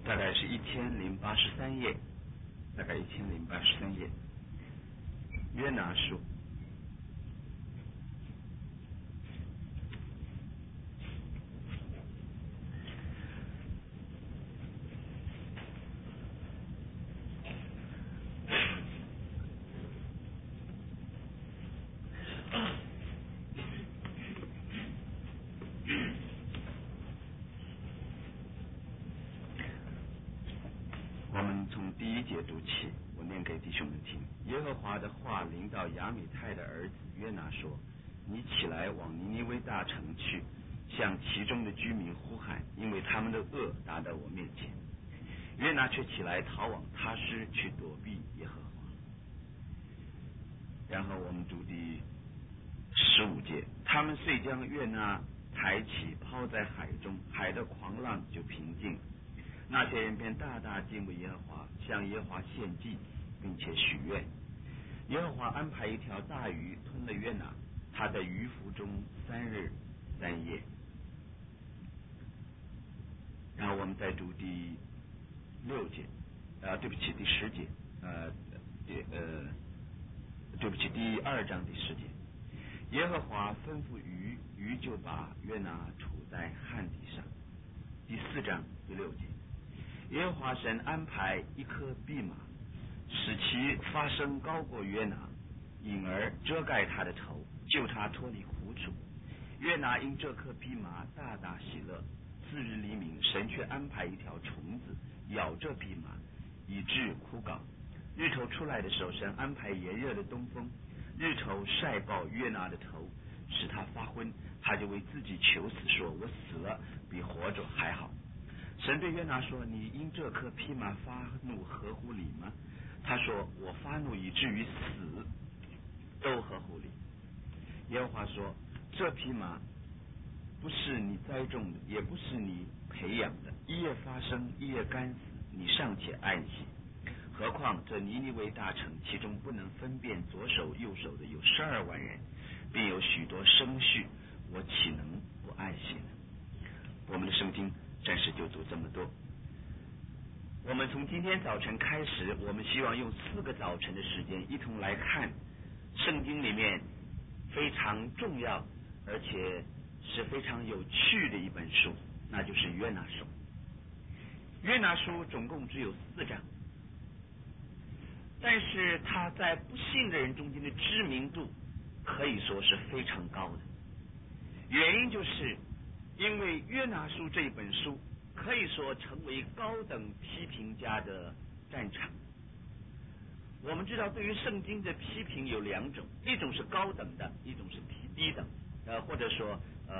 大概是1083页，大概1083页。约拿书。我们从第1节读起，我念给弟兄们听。耶和华的话临到亚米太的儿子约拿说：你起来往尼尼微大城去，向其中的居民呼喊，因为他们的恶达到我面前。约拿却起来逃往他施去躲避耶和华。然后我们读第15节，他们遂将约拿抬起抛在海中，海的狂浪就平静。那些人便大大敬畏耶和华，向耶和华献祭，并且许愿。耶和华安排一条大鱼吞了约拿，他在鱼腹中3日3夜。然后我们再读第6节，对不起，第10节，对不起，第2章第10节。耶和华吩咐鱼，鱼就把约拿处在旱地上。第4章第6节。耶和华神安排一颗蓖麻，使其发声高过约拿，因而遮盖他的头，救他脱离苦楚。约拿因这颗蓖麻大大喜乐。次日黎明，神却安排一条虫子咬这蓖麻，以致枯槁。日头出来的时候，神安排炎热的东风，日头晒爆约拿的头，使他发昏。他就为自己求死，说：我死了比活着还好。神对约拿说：你因这颗蓖麻发怒合乎理吗？他说：我发怒以至于死都合乎理。耶和华说：这蓖麻不是你栽种的，也不是你培养的，一夜发生，一夜干死，你尚且爱惜。何况这尼尼微大城，其中不能分辨左手右手的有12万人，并有许多生畜，我岂能不爱惜呢？我们的圣经暂时就读这么多。我们从今天早晨开始，我们希望用4个早晨的时间，一同来看圣经里面非常重要而且是非常有趣的一本书，那就是约拿书。约拿书总共只有4章，但是他在不信的人中间的知名度可以说是非常高的。原因就是因为约拿书这本书可以说成为高等批评家的战场。我们知道对于圣经的批评有2种，一种是高等的，一种是低等，或者说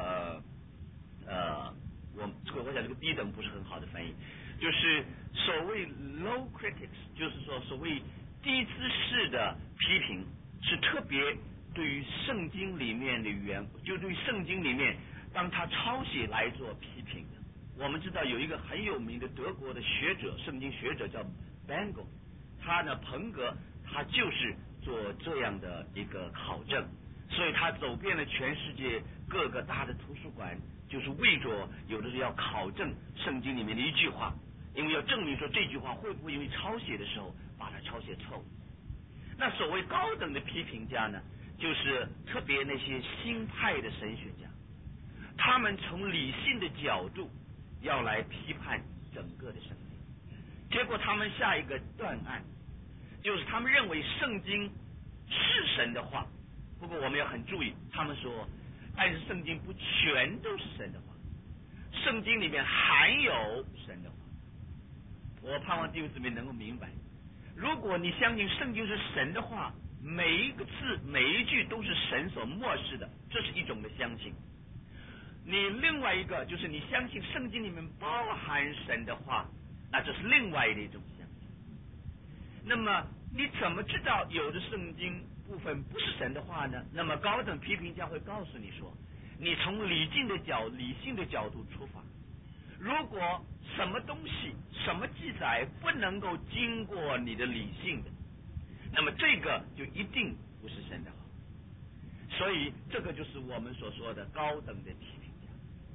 我想这个低等不是很好的翻译，就是所谓 low critics， 就是说所谓低姿势的批评，是特别对于圣经里面的就对于圣经里面当他抄写来做批评的。我们知道有一个很有名的德国的学者，圣经学者叫 Bengel， 他呢彭格，他就是做这样的一个考证，所以他走遍了全世界各个大的图书馆，就是为着有的时候要考证圣经里面的一句话，因为要证明说这句话会不会因为抄写的时候把它抄写错误。那所谓高等的批评家呢，就是特别那些新派的神学家，他们从理性的角度要来批判整个的圣经，结果他们下一个断案，就是他们认为圣经是神的话，不过我们要很注意，他们说但是圣经不全都是神的话，圣经里面含有神的话。我盼望弟兄姊妹能够明白，如果你相信圣经是神的话，每一个字每一句都是神所默示的，这是一种的相信。你另外一个就是你相信圣经里面包含神的话，那这是另外的一种相信。那么你怎么知道有的圣经部分不是神的话呢？那么高等批评家会告诉你说，你从理性的角度出发，如果什么东西什么记载不能够经过你的理性的，那么这个就一定不是神的话。所以这个就是我们所说的高等的批评家。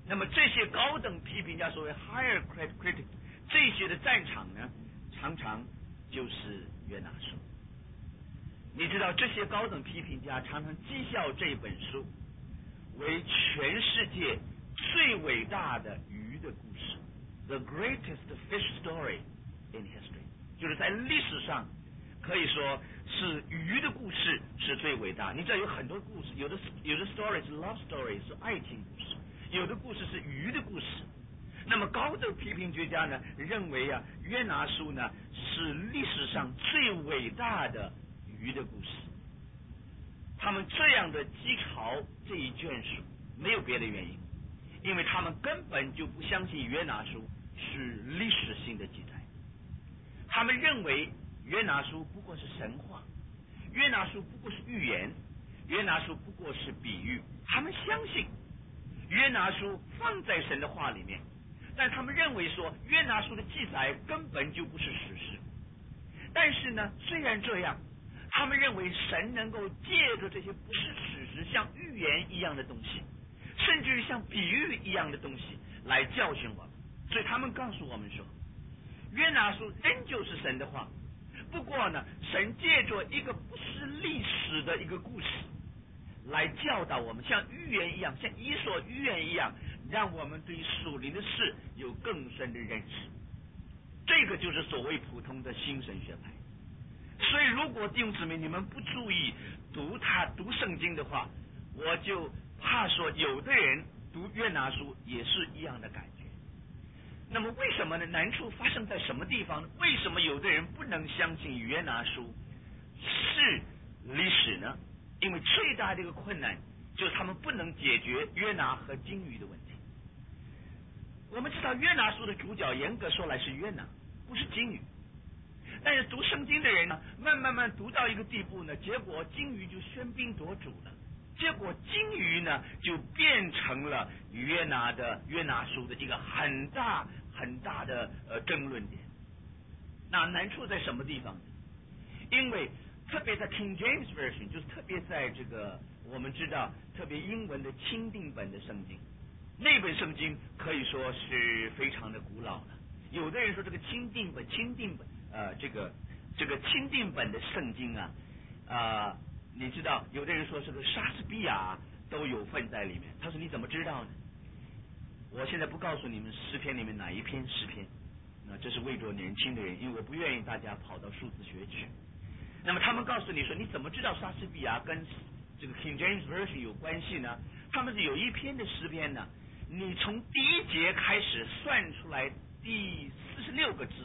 那么这些高等批评家，所谓 higher critic， 这些的战场呢，常常就是约拿书。你知道这些高等批评家常常讥笑这本书为全世界最伟大的鱼的故事 ，the greatest fish story in history， 就是在历史上可以说是鱼的故事是最伟大。你知道有很多故事，有的 story 是 love story 是爱情故事，有的故事是鱼的故事。那么高等批评家呢认为啊，约拿书呢是历史上最伟大的鱼的故事。他们这样的讥嘲这一卷书没有别的原因，因为他们根本就不相信约拿书是历史性的记载。他们认为约拿书不过是神话，约拿书不过是预言，约拿书不过是比喻。他们相信约拿书放在神的话里面，但他们认为说约拿书的记载根本就不是史实。但是呢，虽然这样，他们认为神能够借着这些不是史实像预言一样的东西，甚至于像比喻一样的东西来教训我们。所以他们告诉我们说，约拿书仍旧是神的话，不过呢，神借着一个不是历史的一个故事来教导我们，像预言一样，像伊索寓言一样，让我们对属灵的事有更深的认识。这个就是所谓普通的新神学派。所以如果弟兄姊妹你们不注意读圣经的话，我就怕说有的人读约拿书也是一样的感觉。那么为什么呢？难处发生在什么地方呢？为什么有的人不能相信约拿书是历史呢？因为最大的一个困难就是他们不能解决约拿和鲸鱼的问题。我们知道约拿书的主角严格说来是约拿，不是鲸鱼。但是读圣经的人呢，慢慢读到一个地步呢，结果鲸鱼就喧宾夺主了，结果鲸鱼呢就变成了约拿书的一个很大的争论点。那难处在什么地方呢？因为特别在 King James Version， 就是特别在这个我们知道特别英文的钦定本的圣经，那本圣经可以说是非常的古老了。有的人说这个钦定本这个钦定本的圣经啊，你知道有的人说这个莎士比亚都有份在里面。他说你怎么知道呢？我现在不告诉你们诗篇里面哪一篇诗篇，那这是为着年轻的人，因为我不愿意大家跑到数字学去。那么他们告诉你说你怎么知道莎士比亚跟这个 King James Version 有关系呢？他们是有一篇的诗篇呢，你从第一节开始算出来第46个字，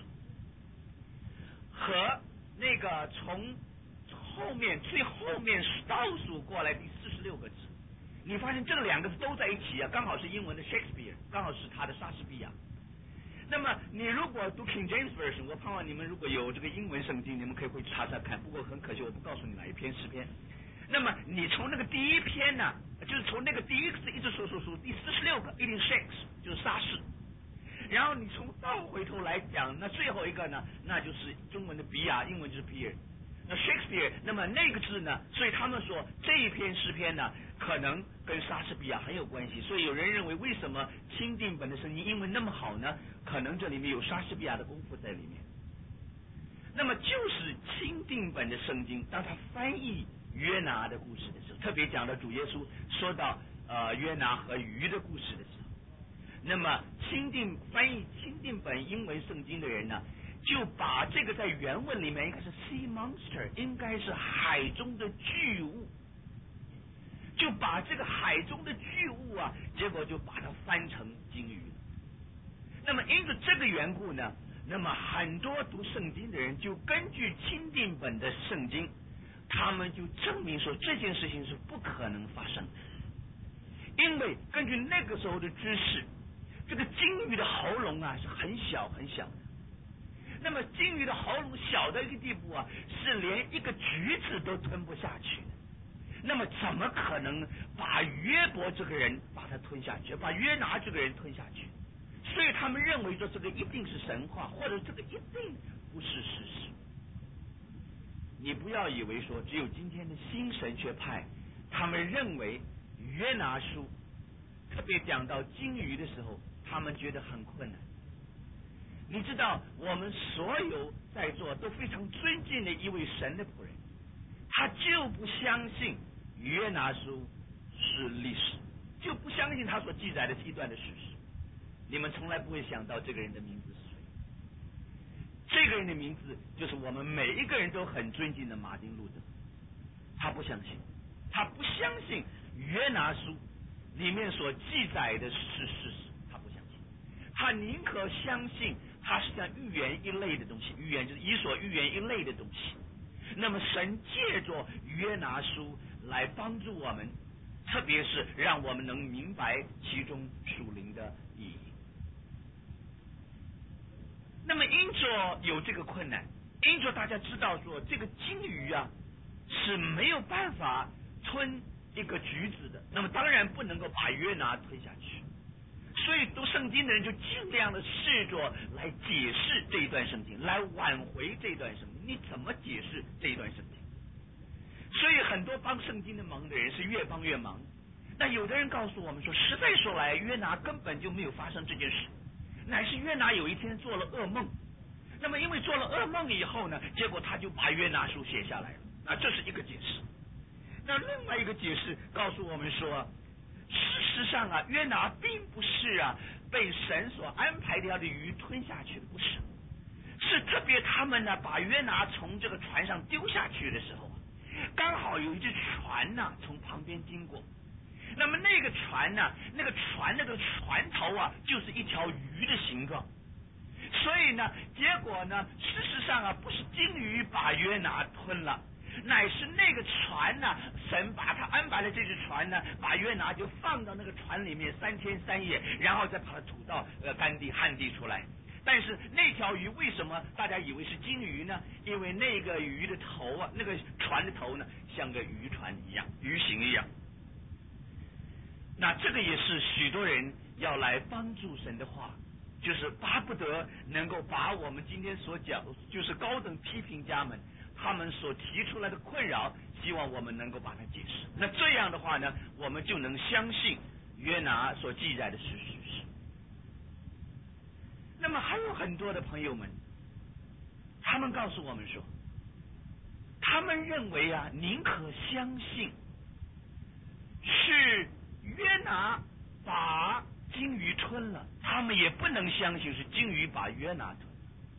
和那个从最后面倒数过来第46个字，你发现这两个字都在一起啊，刚好是英文的 Shakespeare， 刚好是他的莎士比亚。那么你如果读 King James Version， 我盼望你们如果有这个英文圣经，你们可以回去查查看，不过很可惜我不告诉你哪一篇诗篇。那么你从那个第一篇呢，就是从那个第一个字一直数第46个一定 Shakes 就是莎士，然后你从倒回头来讲，那最后一个呢，那就是中文的比亚，英文就是 Pierre， 那 Shakespeare， 那么那个字呢，所以他们说这一篇诗篇呢可能跟莎士比亚很有关系。所以有人认为为什么钦定本的圣经英文那么好呢？可能这里面有莎士比亚的功夫在里面。那么就是钦定本的圣经，当他翻译约拿的故事的时候，特别讲到主耶稣说到约拿和鱼的故事的时候，那么翻译钦定本英文圣经的人呢，就把这个在原文里面应该是 sea monster， 应该是海中的巨物，就把这个海中的巨物啊，结果就把它翻成鲸鱼。那么因此这个缘故呢，那么很多读圣经的人就根据钦定本的圣经，他们就证明说这件事情是不可能发生的，因为根据那个时候的知识，这个鲸鱼的喉咙啊是很小很小的，那么鲸鱼的喉咙小到一个地步啊，是连一个橘子都吞不下去的。那么怎么可能把约伯这个人把他吞下去，把约拿这个人吞下去？所以他们认为说这个一定是神话，或者这个一定不是事实。你不要以为说只有今天的新神学派他们认为约拿书特别讲到鲸鱼的时候，他们觉得很困难。你知道，我们所有在座都非常尊敬的一位神的仆人，他就不相信约拿书是历史，就不相信他所记载的是一段的史实。你们从来不会想到这个人的名字是谁？这个人的名字就是我们每一个人都很尊敬的马丁路德。他不相信，他不相信约拿书里面所记载的是事实，他不相信，他宁可相信它是像寓言一类的东西，寓言就是伊索寓言一类的东西。那么神借着约拿书来帮助我们，特别是让我们能明白其中属灵的意义。那么因着有这个困难，因着大家知道说这个鲸鱼啊是没有办法吞一个橘子的，那么当然不能够把约拿吞下去，所以读圣经的人就尽量的试着来解释这一段圣经，来挽回这一段圣经。你怎么解释这一段圣经？所以很多帮圣经的忙的人是越帮越忙。那有的人告诉我们说，实在说来，约拿根本就没有发生这件事，乃是约拿有一天做了噩梦。那么因为做了噩梦以后呢，结果他就把约拿书写下来了。那这是一个解释。那另外一个解释告诉我们说，事实上啊，约拿并不是被神所安排掉的鱼吞下去的，不是，是特别他们呢把约拿从这个船上丢下去的时候，刚好有一只船呢从旁边经过。那么那个船呢，那个船头就是一条鱼的形状。所以呢，结果呢，事实上不是鲸鱼把约拿吞了，乃是那个船呢，神把他安排了这只船呢，把约拿就放到那个船里面3天3夜，然后再把它吐到干地旱地出来。但是那条鱼为什么大家以为是鲸鱼呢？因为那个鱼的头那个船的头呢，像个渔船一样，鱼形一样。那这个也是许多人要来帮助神的话，就是巴不得能够把我们今天所讲，就是高等批评家们他们所提出来的困扰，希望我们能够把它解释。那这样的话呢，我们就能相信约拿所记载的是事实。那么还有很多的朋友们，他们告诉我们说，他们认为宁可相信是约拿把鲸鱼吞了，他们也不能相信是鲸鱼把约拿吞了。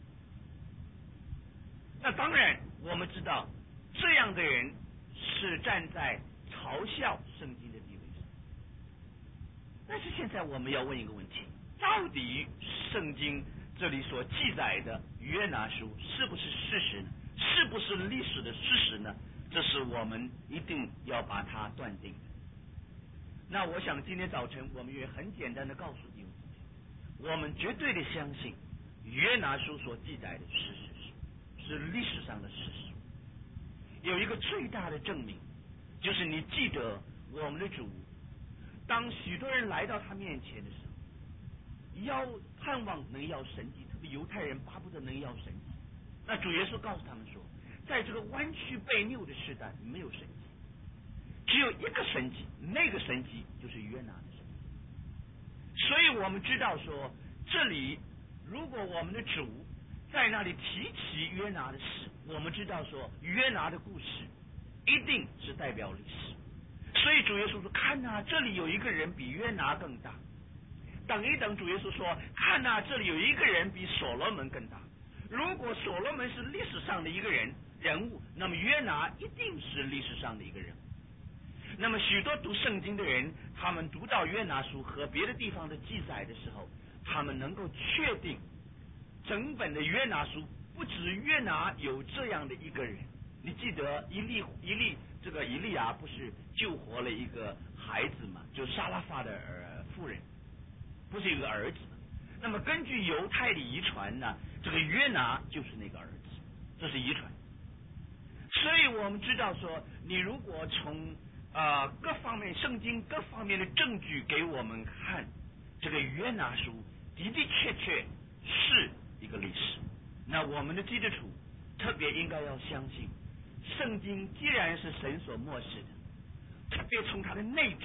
那当然我们知道，这样的人是站在嘲笑圣经的地位上。但是现在我们要问一个问题，到底圣经这里所记载的约拿书是不是事实呢？是不是历史的事实呢？这是我们一定要把它断定的。那我想今天早晨我们也很简单的告诉你，我们绝对的相信约拿书所记载的是事实，是历史上的事实。有一个最大的证明，就是你记得我们的主，当许多人来到他面前的时候，要盼望能要神迹，特别犹太人巴不得能要神迹。那主耶稣告诉他们说，在这个弯曲悖谬的时代没有神迹，只有一个神迹，那个神迹就是约拿的神迹。所以我们知道说，这里如果我们的主在那里提起约拿的事，我们知道说约拿的故事一定是代表历史。所以主耶稣说，看这里有一个人比约拿更大。等一等，主耶稣说，看这里有一个人比所罗门更大。如果所罗门是历史上的一个人物，那么约拿一定是历史上的一个人物。那么许多读圣经的人，他们读到约拿书和别的地方的记载的时候，他们能够确定整本的约拿书不止约拿有这样的一个人。你记得以利亚不是救活了一个孩子嘛，就撒拉法的妇人，不是有个儿子。那么根据犹太的遗传呢，这个约拿就是那个儿子，这是遗传。所以我们知道说，你如果从各方面圣经各方面的证据给我们看，这个约拿书的的确确是一个历史。那我们的基督徒特别应该要相信，圣经既然是神所默示的，特别从它的内证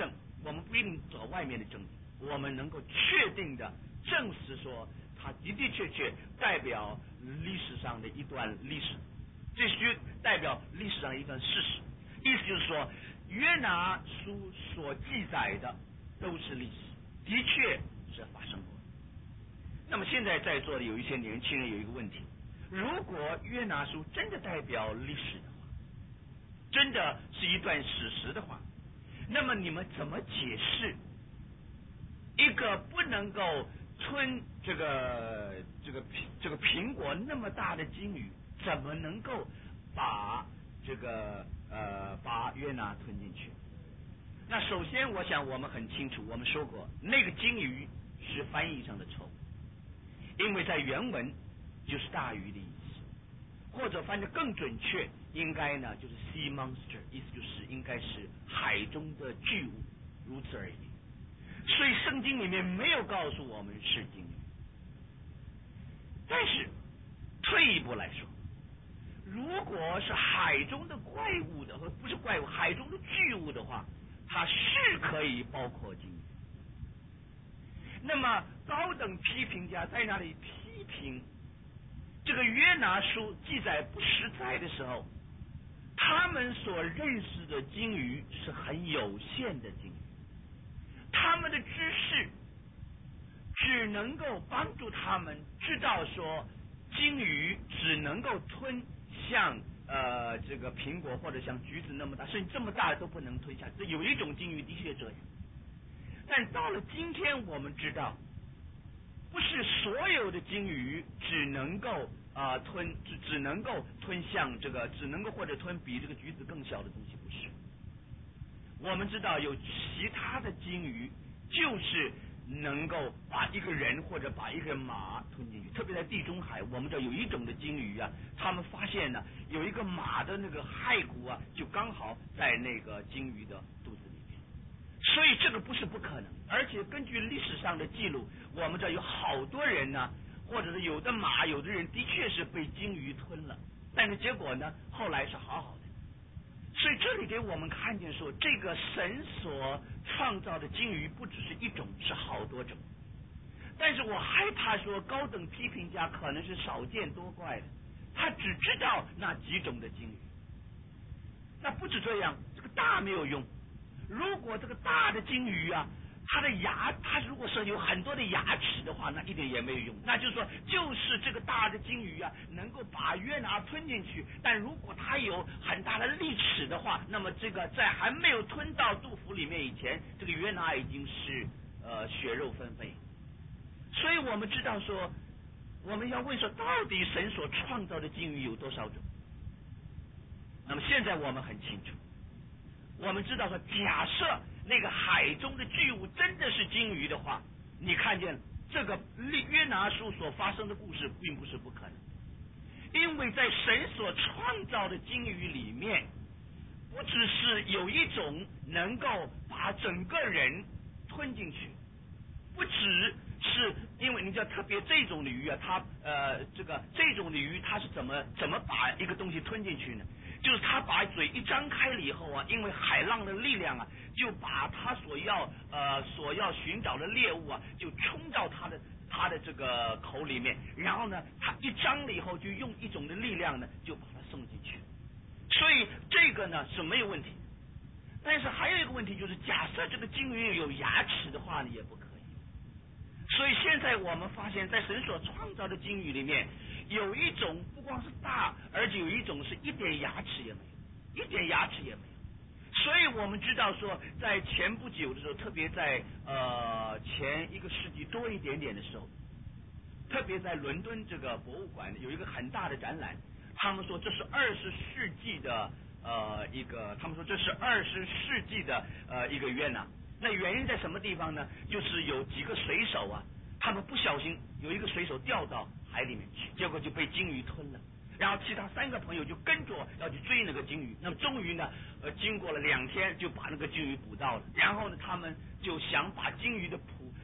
我们不一定找外面的证据，我们能够确定的证实说，它的的确确代表历史上的一段历史，这就代表历史上一段事实。意思就是说，约拿书所记载的都是历史，的确是发生过。那么现在在座的有一些年轻人有一个问题：如果约拿书真的代表历史的话，真的是一段史实的话，那么你们怎么解释一个不能够吞这个苹果那么大的鲸鱼，怎么能够把把约拿吞进去？那首先我想我们很清楚，我们说过那个鲸鱼是翻译上的错误，因为在原文就是大鱼的意思，或者翻得更准确，应该呢就是 sea monster， 意思就是应该是海中的巨物，如此而已。所以圣经里面没有告诉我们是鲸鱼。但是退一步来说，如果是海中的怪物的，和不是怪物，海中的巨物的话，它是可以包括鲸鱼。那么高等批评家在那里批评这个约拿书记载不实在的时候，他们所认识的鲸鱼是很有限的鲸鱼，他们的知识只能够帮助他们知道说，鲸鱼只能够吞像这个苹果或者像橘子那么大，甚至这么大都不能吞下。这有一种鲸鱼的确这样，但到了今天我们知道，不是所有的鲸鱼只能够只能够吞像这个，只能够或者吞比这个橘子更小的东西，不是。我们知道有其他的鲸鱼就是能够把一个人或者把一个马吞进去，特别在地中海，我们知道有一种的鲸鱼啊，他们发现呢有一个马的那个骸骨啊，就刚好在那个鲸鱼的肚子里面，所以这个不是不可能。而且根据历史上的记录，我们这有好多人呢，或者是有的马，有的人的确是被鲸鱼吞了，但是结果呢后来是好好的。所以这里给我们看见说，这个神所创造的鲸鱼不只是一种，是好多种。但是我害怕说高等批评家可能是少见多怪的，他只知道那几种的鲸鱼。那不止这样，这个大没有用。如果这个大的鲸鱼啊，它的牙，它如果是有很多的牙齿的话，那一点也没有用。那就是说，就是这个大的鲸鱼啊，能够把约拿吞进去。但如果它有很大的利齿的话，那么这个在还没有吞到肚腹里面以前，这个约拿已经是血肉纷飞。所以我们知道说，我们要问说，到底神所创造的鲸鱼有多少种？那么现在我们很清楚，我们知道说，假设那个海中的巨物真的是鲸鱼的话，你看见这个约拿书所发生的故事并不是不可能，因为在神所创造的鲸鱼里面，不只是有一种能够把整个人吞进去，不只是因为你知道，特别这种的鱼啊，它这种的鱼它是怎么把一个东西吞进去呢？就是他把嘴一张开了以后啊，因为海浪的力量啊，就把他所要寻找的猎物啊，就冲到他的这个口里面，然后呢，他一张了以后，就用一种的力量呢，就把它送进去。所以这个呢是没有问题。但是还有一个问题就是，假设这个鲸鱼有牙齿的话呢，也不可以。所以现在我们发现，在神所创造的鲸鱼里面，有一种不光是大，而且有一种是一点牙齿也没有，一点牙齿也没有。所以我们知道说，在前不久的时候，特别在前1个世纪多一点点的时候，特别在伦敦这个博物馆有一个很大的展览，他们说这是20世纪的他们说这是20世纪的一个约拿。那原因在什么地方呢？就是有几个水手啊，他们不小心有一个水手掉到海里面去，结果就被鲸鱼吞了。然后其他3个朋友就跟着要去追那个鲸鱼。那么终于呢，经过了2天就把那个鲸鱼捕到了。然后呢，他们就想把鲸鱼的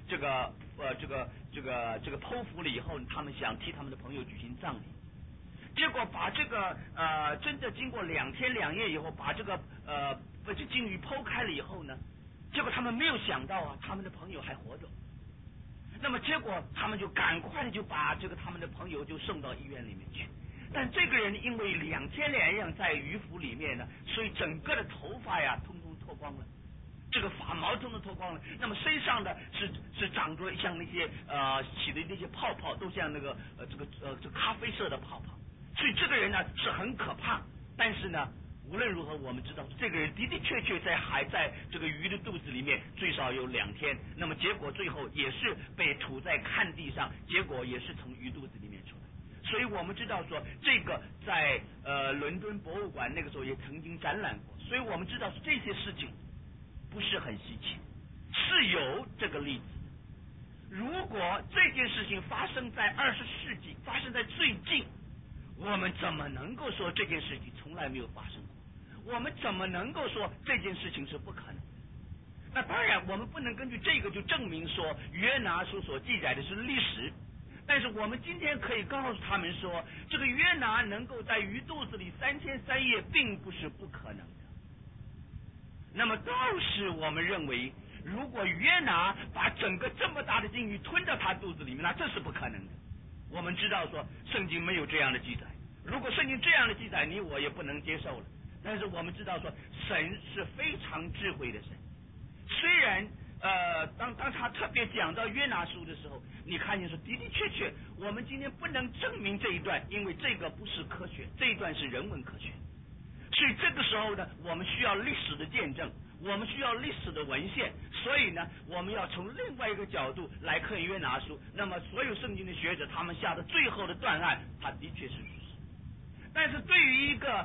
剖腹了以后，他们想替他们的朋友举行葬礼。结果把这个真的经过2天2夜以后，把这鲸鱼剖开了以后呢， 结果他们没有想到啊，他们的朋友还活着。那么结果他们就赶快的就把他们的朋友就送到医院里面去。但这个人因为2天2夜在鱼腹里面呢，所以整个的头发呀通通脱光了，这个发毛通通脱光了。那么身上的是长着像那些起的那些泡泡，都像那个这咖啡色的泡泡。所以这个人呢是很可怕。但是呢，无论如何，我们知道这个人的的确确还在这个鱼的肚子里面最少有2天。那么结果最后也是被吐在旱地上，结果也是从鱼肚子里面出来。所以我们知道说，这个在伦敦博物馆那个时候也曾经展览过。所以我们知道这些事情不是很稀奇，是有这个例子。如果这件事情发生在20世纪，发生在最近，我们怎么能够说这件事情从来没有发生过？我们怎么能够说这件事情是不可能的？那当然，我们不能根据这个就证明说约拿书所记载的是历史。但是我们今天可以告诉他们说，这个约拿能够在鱼肚子里3天3夜，并不是不可能的。那么倒是我们认为，如果约拿把整个这么大的鲸鱼吞到他肚子里面，那这是不可能的。我们知道说圣经没有这样的记载，如果圣经这样的记载，你我也不能接受了。但是我们知道说神是非常智慧的神。虽然当他特别讲到约拿书的时候，你看见说的的确确我们今天不能证明这一段，因为这个不是科学，这一段是人文科学。所以这个时候呢，我们需要历史的见证，我们需要历史的文献。所以呢，我们要从另外一个角度来看约拿书。那么所有圣经的学者他们下的最后的断案，它的确是如此。但是对于一个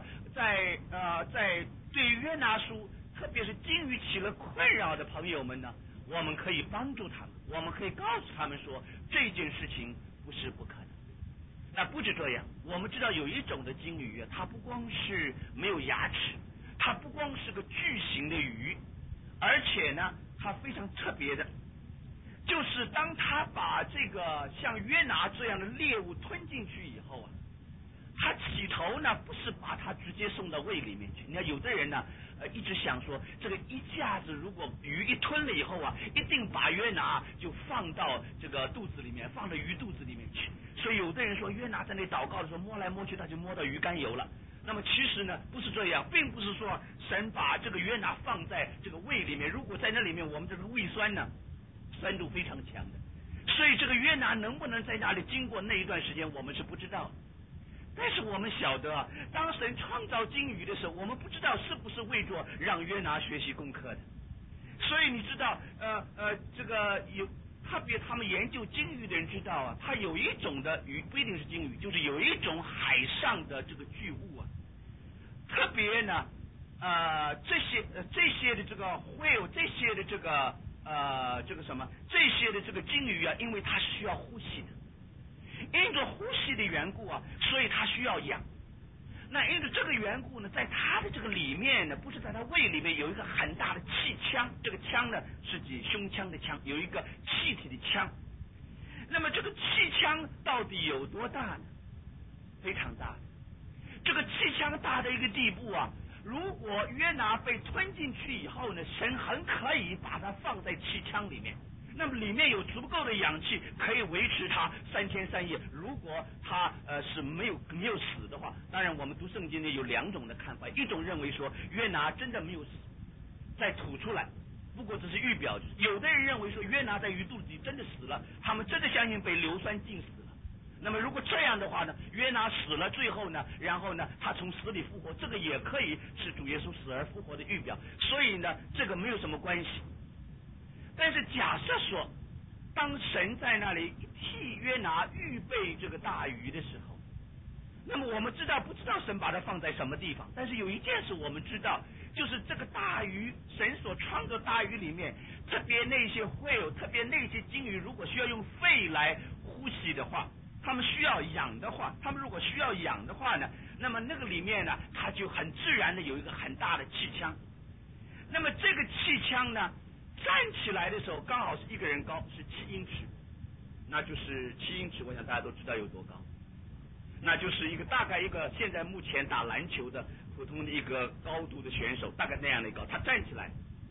对于约拿书特别是鲸鱼起了困扰的朋友们呢，我们可以帮助他们，我们可以告诉他们说这件事情不是不可能。那不止这样，我们知道有一种的鲸鱼啊，它不光是没有牙齿，它不光是个巨型的鱼，而且呢它非常特别的，就是当它把这个像约拿这样的猎物吞进去以后啊，他起头呢不是把它直接送到胃里面去。你看有的人呢一直想说，这个一下子如果鱼一吞了以后啊，一定把约拿就放到这个肚子里面，放到鱼肚子里面去。所以有的人说约拿在那祷告的时候摸来摸去，他就摸到鱼肝油了。那么其实呢不是这样，并不是说神把这个约拿放在这个胃里面，如果在那里面我们这个胃酸呢酸度非常强的，所以这个约拿能不能在那里经过那一段时间我们是不知道的。但是我们晓得，当神创造鲸鱼的时候，我们不知道是不是为着让约拿学习功课的。所以你知道这个有特别他们研究鲸鱼的人知道啊，它有一种的鱼不一定是鲸鱼，就是有一种海上的这个巨物啊，特别呢这些的这个whale，这些的这个什么这些的这个鲸鱼啊，因为它是需要呼吸的，因着呼吸的缘故啊，所以它需要氧。那因着这个缘故呢，在它的这个里面呢，不是在它胃里面有一个很大的气腔，这个腔呢是指胸腔的腔，有一个气体的腔。那么这个气腔到底有多大呢？非常大。这个气腔大的一个地步啊，如果约拿被吞进去以后呢，神很可以把它放在气腔里面，那么里面有足够的氧气可以维持它3天3夜。如果它是没有死的话，当然我们读圣经呢有2种的看法，一种认为说约拿真的没有死，再吐出来，不过这是预表。有的人认为说约拿在鱼肚子里真的死了，他们真的相信被硫酸浸死了。那么如果这样的话呢，约拿死了，最后呢，然后呢他从死里复活，这个也可以是主耶稣死而复活的预表。所以呢这个没有什么关系。但是假设说，当神在那里替约拿预备这个大鱼的时候，那么我们不知道神把它放在什么地方，但是有一件事我们知道，就是这个大鱼，神所创造大鱼里面，特别那些whale，特别那些鲸鱼，如果需要用肺来呼吸的话，他们需要氧的话，他们如果需要氧的话呢，那么那个里面呢，它就很自然的有一个很大的气腔。那么这个气腔呢，站起来的时候刚好是一个人高，是7英尺，那就是7英尺，我想大家都知道有多高，那就是大概一个现在目前打篮球的普通的一个高度的选手，大概那样的高，他站起来。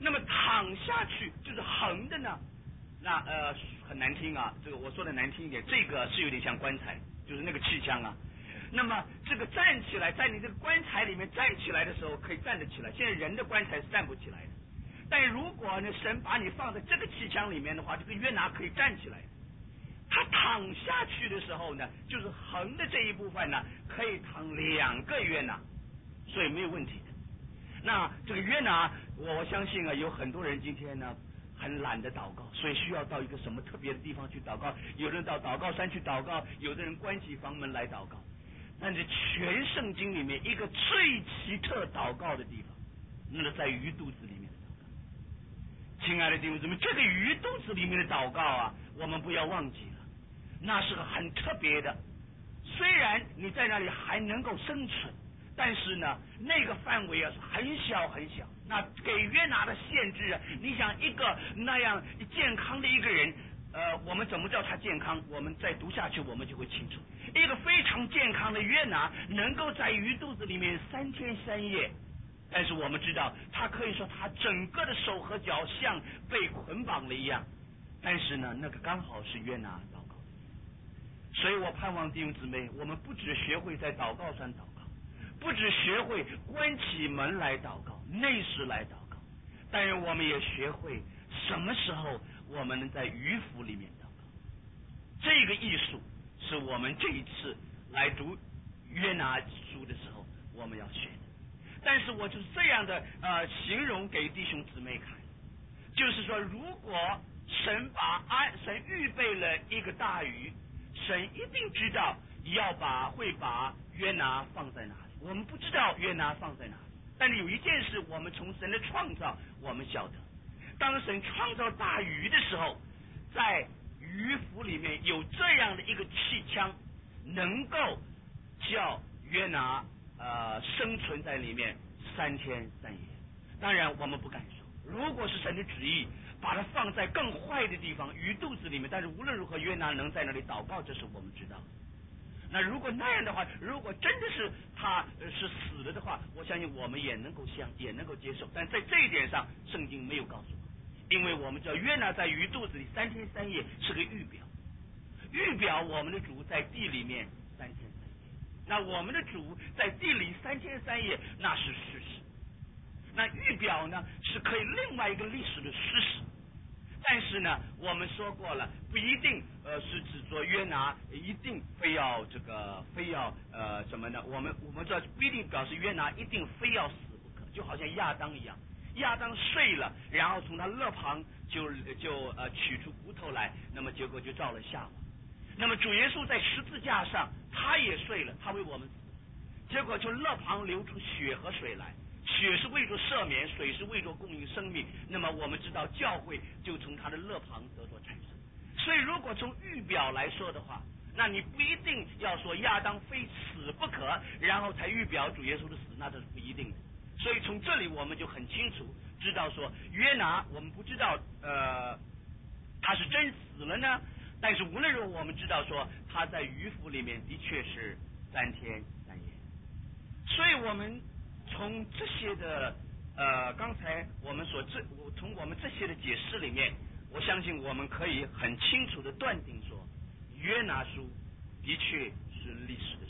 那么躺下去就是横的呢，那很难听啊，这个我说的难听一点，这个是有点像棺材，就是那个气枪啊。那么这个站起来，在你这个棺材里面站起来的时候可以站得起来，现在人的棺材是站不起来的。但如果呢神把你放在这个气枪里面的话，这个约拿可以站起来。他躺下去的时候呢，就是横的这一部分呢，可以躺2个约拿，所以没有问题的。那这个约拿，我相信啊，有很多人今天呢很懒得祷告，所以需要到一个什么特别的地方去祷告。有人到祷告山去祷告，有的人关起房门来祷告。但是全圣经里面一个最奇特祷告的地方，那是在鱼肚子里面的祷告。亲爱的弟兄姊妹，这个鱼肚子里面的祷告啊，我们不要忘记了，那是个很特别的。虽然你在那里还能够生存，但是呢，那个范围啊是很小很小。那给约拿的限制啊，你想一个那样健康的一个人，我们怎么叫他健康？我们再读下去，我们就会清楚。一个非常健康的约拿，能够在鱼肚子里面3天3夜，但是我们知道，他可以说他整个的手和脚像被捆绑了一样。但是呢，那个刚好是约拿祷告的地方。所以我盼望弟兄姊妹，我们不只学会在祷告上祷告，不只学会关起门来祷告，内室来祷告，但是我们也学会什么时候我们能在鱼腹里面祷告。这个艺术是我们这一次来读约拿书的时候我们要学的。但是我就是这样的形容给弟兄姊妹看，就是说，如果神预备了一个大鱼，神一定知道会把约拿放在哪里。我们不知道约拿放在哪里，但是有一件事，我们从神的创造我们晓得，当神创造大鱼的时候，在鱼腹里面有这样的一个气枪，能够叫约拿生存在里面3天3夜。当然我们不敢说，如果是神的旨意把它放在更坏的地方鱼肚子里面，但是无论如何约拿能在那里祷告，这是我们知道的。那如果那样的话，如果真的是他是死了的话，我相信我们也能够接受。但在这一点上圣经没有告诉我们，因为我们知道约拿在鱼肚子里3天3夜是个预表我们的主在地里面3天3夜。那我们的主在地里3天3夜，那是事实。那预表呢是可以另外一个历史的事实。但是呢，我们说过了，不一定是指着约拿一定非要什么呢？我们知道不一定表示约拿一定非要死不可，就好像亚当一样，亚当睡了，然后从他肋旁就取出骨头来，那么结果就造了夏娃。那么主耶稣在十字架上他也睡了，他为我们死，结果就肋旁流出血和水来。血是为着赦免，水是为着供应生命。那么我们知道教会就从他的肋旁得所产生。所以如果从预表来说的话，那你不一定要说亚当非死不可，然后才预表主耶稣的死，那这是不一定的。所以从这里我们就很清楚知道说，约拿我们不知道他是真死了呢，但是无论如何我们知道说他在鱼腹里面的确是3天3夜。所以我们从这些的刚才我们从我们这些的解释里面，我相信我们可以很清楚的断定说，约拿书的确是历史。